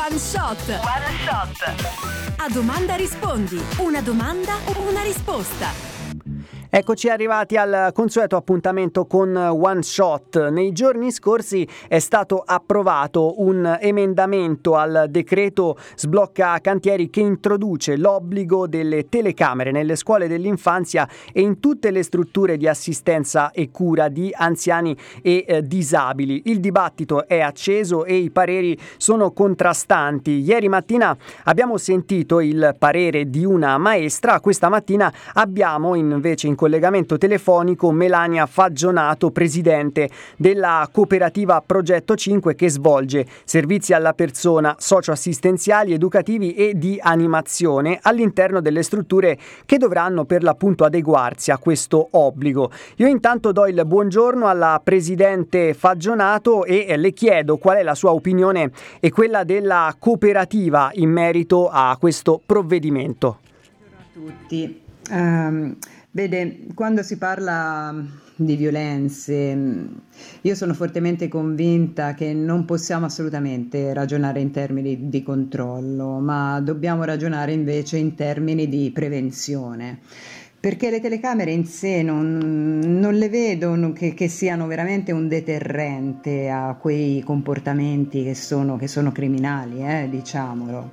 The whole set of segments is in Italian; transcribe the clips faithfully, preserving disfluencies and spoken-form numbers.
One Shot. One Shot. A domanda rispondi. Una domanda, una risposta. Eccoci arrivati al consueto appuntamento con One Shot. Nei giorni scorsi è stato approvato un emendamento al decreto sblocca cantieri che introduce l'obbligo delle telecamere nelle scuole dell'infanzia e in tutte le strutture di assistenza e cura di anziani e eh, disabili. Il dibattito è acceso e i pareri sono contrastanti. Ieri mattina abbiamo sentito il parere di una maestra, questa mattina abbiamo invece in collegamento telefonico Melania Faggionato, presidente della cooperativa Progetto cinque, che svolge servizi alla persona socioassistenziali, educativi e di animazione all'interno delle strutture che dovranno per l'appunto adeguarsi a questo obbligo. Io intanto do il buongiorno alla presidente Faggionato e le chiedo qual è la sua opinione e quella della cooperativa in merito a questo provvedimento. Buongiorno a tutti. Um... Vede, quando si parla di violenze, io sono fortemente convinta che non possiamo assolutamente ragionare in termini di controllo, ma dobbiamo ragionare invece in termini di prevenzione. Perché le telecamere in sé non, non le vedo che, che siano veramente un deterrente a quei comportamenti che sono, che sono criminali, eh, diciamolo.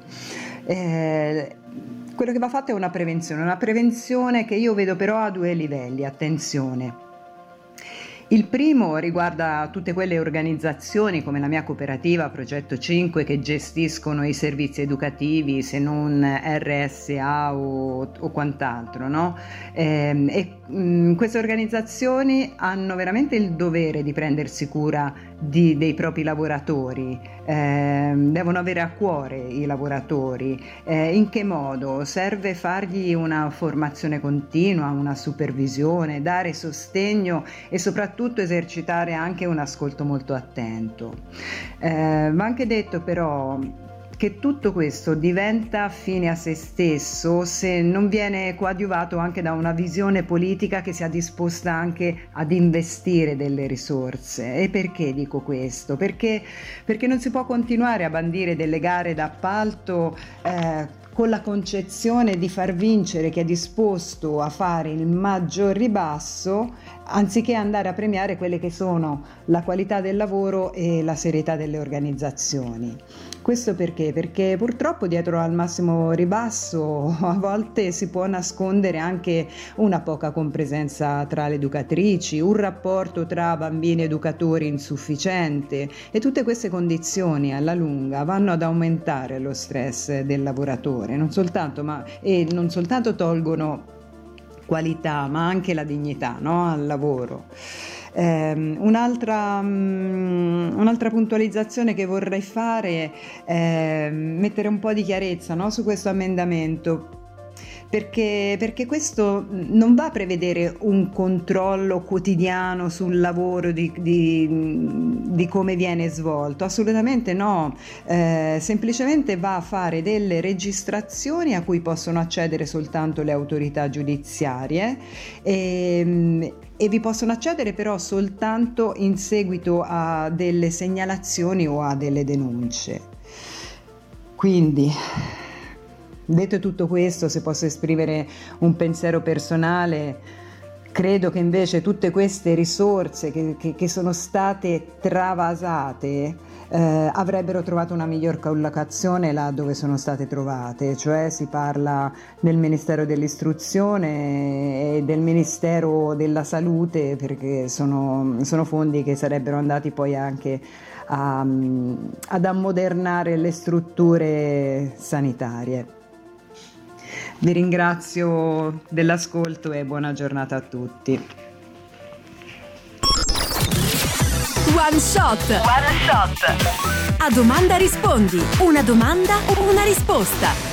Eh, Quello che va fatto è una prevenzione, una prevenzione che io vedo però a due livelli, attenzione. Il primo riguarda tutte quelle organizzazioni come la mia cooperativa Progetto cinque che gestiscono i servizi educativi, se non R S A o, o quant'altro, no? E, e mh, queste organizzazioni hanno veramente il dovere di prendersi cura di, dei propri lavoratori, eh, devono avere a cuore i lavoratori. Eh, in che modo? Serve fargli una formazione continua, una supervisione, dare sostegno e soprattutto tutto esercitare anche un ascolto molto attento. Eh, va anche detto però che tutto questo diventa fine a se stesso se non viene coadiuvato anche da una visione politica che sia disposta anche ad investire delle risorse. E perché dico questo? Perché, perché non si può continuare a bandire delle gare d'appalto eh, con la concezione di far vincere chi è disposto a fare il maggior ribasso, anziché andare a premiare quelle che sono la qualità del lavoro e la serietà delle organizzazioni. Questo perché? Perché purtroppo dietro al massimo ribasso a volte si può nascondere anche una poca compresenza tra le educatrici, un rapporto tra bambini e educatori insufficiente, e tutte queste condizioni alla lunga vanno ad aumentare lo stress del lavoratore, non soltanto, ma, e non soltanto tolgono qualità ma anche la dignità, no? Al lavoro. Eh, un'altra, um, un'altra puntualizzazione che vorrei fare è mettere un po' di chiarezza, no? Su questo emendamento. Perché, perché questo non va a prevedere un controllo quotidiano sul lavoro di, di, di come viene svolto, assolutamente no, eh, semplicemente va a fare delle registrazioni a cui possono accedere soltanto le autorità giudiziarie e, e vi possono accedere però soltanto in seguito a delle segnalazioni o a delle denunce. Quindi, detto tutto questo, se posso esprimere un pensiero personale, credo che invece tutte queste risorse che, che, che sono state travasate eh, avrebbero trovato una miglior collocazione là dove sono state trovate, cioè si parla del Ministero dell'Istruzione e del Ministero della Salute, perché sono, sono fondi che sarebbero andati poi anche a, ad ammodernare le strutture sanitarie. Vi ringrazio dell'ascolto e buona giornata a tutti. One Shot. One Shot. A domanda rispondi. Una domanda, una risposta.